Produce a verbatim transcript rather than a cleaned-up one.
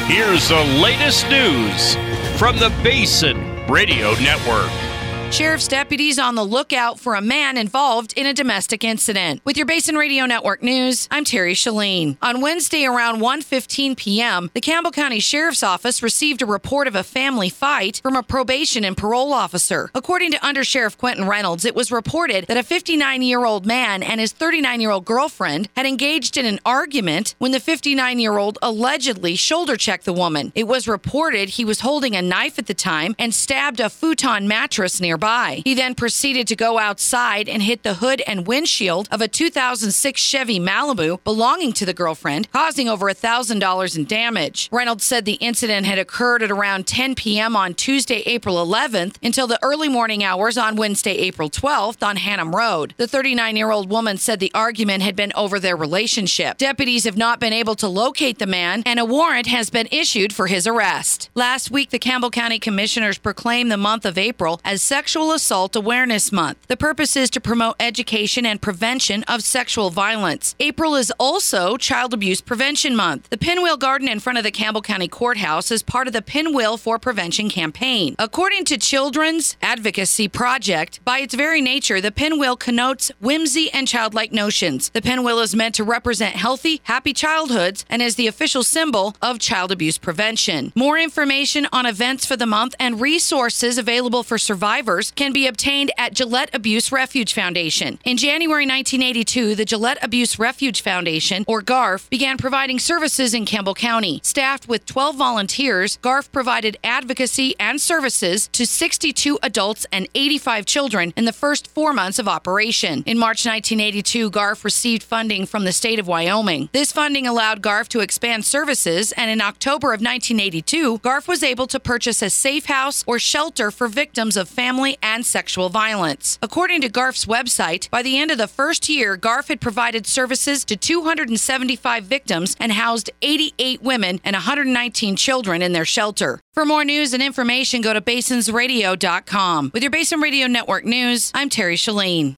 Here's the latest news from the Basin Radio Network. Sheriff's deputies on the lookout for a man involved in a domestic incident. With your Basin Radio Network news, I'm Terry Shalene. On Wednesday around one fifteen p.m., the Campbell County Sheriff's Office received a report of a family fight from a probation and parole officer. According to Undersheriff Quentin Reynolds, it was reported that a fifty-nine-year-old man and his thirty-nine-year-old girlfriend had engaged in an argument when the fifty-nine-year-old allegedly shoulder-checked the woman. It was reported he was holding a knife at the time and stabbed a futon mattress nearby. He then proceeded to go outside and hit the hood and windshield of a two thousand six Chevy Malibu belonging to the girlfriend, causing over one thousand dollars in damage. Reynolds said the incident had occurred at around ten p.m. on Tuesday, April eleventh, until the early morning hours on Wednesday, April twelfth on Hannum Road. The thirty-nine-year-old woman said the argument had been over their relationship. Deputies have not been able to locate the man, and a warrant has been issued for his arrest. Last week, the Campbell County Commissioners proclaimed the month of April as Sexual Assault Awareness Month. The purpose is to promote education and prevention of sexual violence. April is also Child Abuse Prevention Month. The Pinwheel Garden in front of the Campbell County Courthouse is part of the Pinwheel for Prevention campaign. According to Children's Advocacy Project, by its very nature, the pinwheel connotes whimsy and childlike notions. The pinwheel is meant to represent healthy, happy childhoods and is the official symbol of child abuse prevention. More information on events for the month and resources available for survivors can be obtained at Gillette Abuse Refuge Foundation. In January nineteen eighty-two, the Gillette Abuse Refuge Foundation, or GARF, began providing services in Campbell County. Staffed with twelve volunteers, GARF provided advocacy and services to sixty-two adults and eighty-five children in the first four months of operation. In March nineteen eighty-two, GARF received funding from the state of Wyoming. This funding allowed GARF to expand services, and in October of nineteen eighty-two, GARF was able to purchase a safe house or shelter for victims of family and sexual violence. According to GARF's website, by the end of the first year, GARF had provided services to two hundred seventy-five victims and housed eighty-eight women and one hundred nineteen children in their shelter. For more news and information, go to basins radio dot com. With your Basin Radio Network news, I'm Terry Shalene.